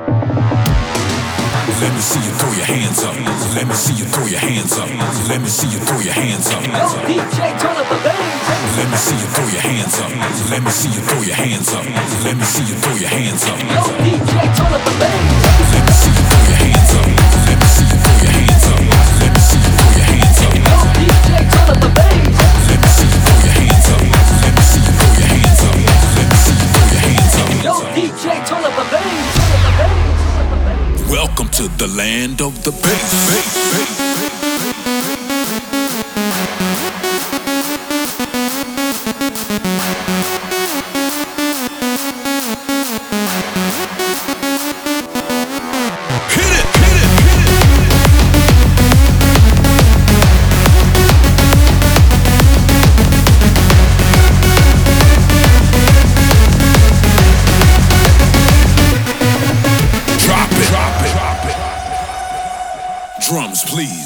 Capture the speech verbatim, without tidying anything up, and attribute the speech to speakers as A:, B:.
A: Let me see you throw your hands up. Let me see you throw your hands up. Let me see you throw your hands up.
B: Yo, D J, turn up the bass.
A: Let me see you throw your hands up. Let me see you throw your hands up. Let me see you throw your hands up.
B: Yo, D J, turn up the bass.
A: Let me see you throw your hands up. Let me see you throw your hands up. Let me see you throw your hands up.
B: Yo, D J, turn up the bass.
A: Let me see you throw your hands up. Let me see you throw your hands up. Let me see you throw your hands up.
B: Yo, D J, turn up the bass. Turn up the bass.
A: Welcome to the land of the bass. bass, bass. Drums, please.